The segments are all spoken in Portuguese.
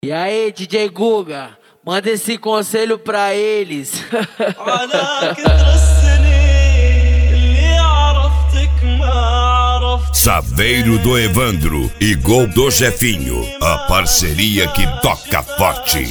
E aí, DJ Guga, manda esse conselho pra eles. Saveiro do Evandro e Gol do Jefinho, a parceria que toca forte.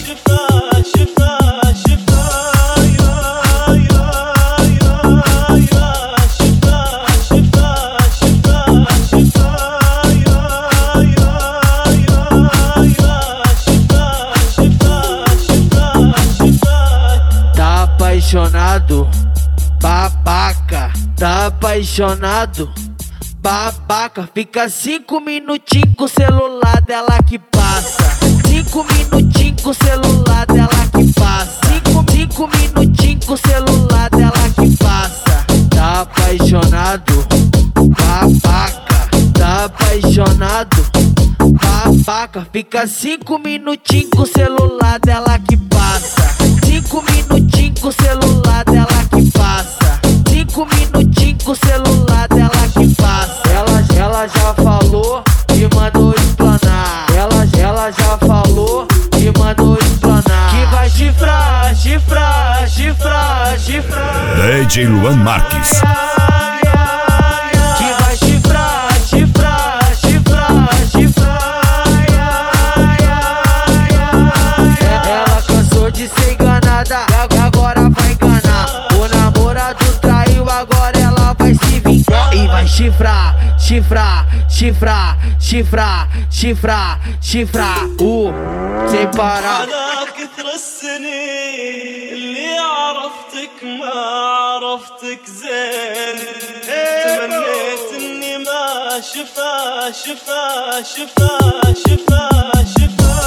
Tá apaixonado, babaca, tá apaixonado, babaca. Fica 5 minutinhos com o celular dela que passa. 5 minutinhos com o celular dela que passa. 5 minutinhos com o celular dela que passa. Tá apaixonado, babaca, tá apaixonado, babaca. Fica 5 minutinhos com o celular dela que passa. 5 minutinhos com o celular dela que passa. 5 minutinhos com o celular dela que passa. Ela já falou e mandou explanar. Ela já falou e mandou explanar. Que vai chifrar, chifrar, chifrar, chifrar. DJ Luan Marques. Que vai chifrar, chifrar, chifrar, chifrar. Ela cansou de ser enganada e agora vai enganar. O namorado traiu, agora ela vai se vingar. E vai chifrar, chifrar, chifrar, chifrar, chifrar, chifrar. Sem parar. على كثر السنين اللي عرفتك ما عرفتك زين. تمنيت اني ما شفا شفا شفا شفا شفا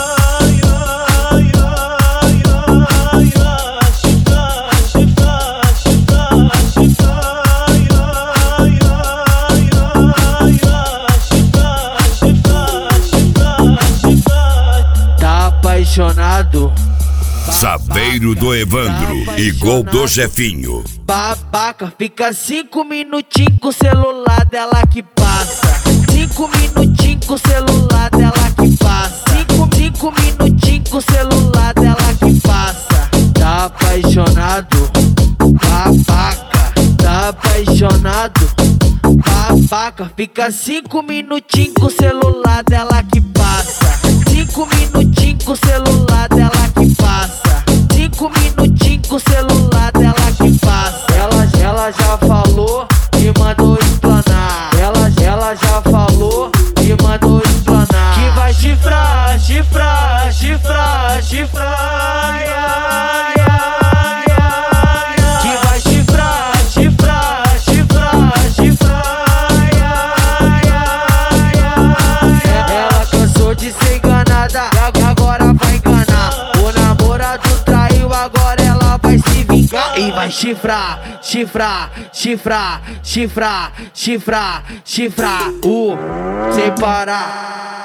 Apaixonado, Saveiro do Evandro e Gol do Jefinho. babaca. Fica 5 minutinhos com o celular dela que passa. 5 minutinhos com o celular dela que passa. 5 minutinhos com o celular dela que passa. Tá apaixonado, babaca, tá apaixonado, babaca. Fica 5 minutinhos com o celular dela que passa. 5 minutinhos com o celular dela que passa. 5 minutinhos com o celular dela que passa. Ela já falou e mandou explanar. Ela já falou e mandou explanar. Que vai chifrar, chifrar, chifrar, chifrar. Que vai chifrar, chifrar, chifrar, chifrar. Ela cansou de ser enganada e agora vai enganar. O namorado traiu, agora ela vai se vingar. E vai chifrar, chifrar, chifrar, chifrar, chifrar, chifrar. Sem parar.